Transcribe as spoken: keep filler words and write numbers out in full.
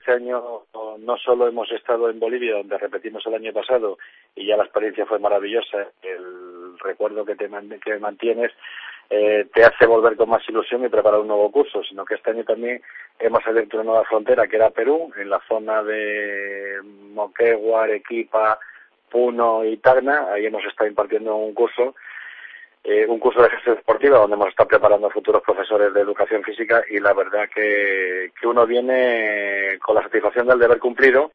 este año no solo hemos estado en Bolivia, donde repetimos el año pasado, y ya la experiencia fue maravillosa, el recuerdo que te man- que mantienes eh, te hace volver con más ilusión y preparar un nuevo curso, sino que este año también hemos abierto una nueva frontera, que era Perú, en la zona de Moquegua, Arequipa, Puno y Tacna. Ahí hemos estado impartiendo un curso Eh, un curso de gestión deportiva donde hemos estado preparando a futuros profesores de educación física, y la verdad que, que uno viene con la satisfacción del deber cumplido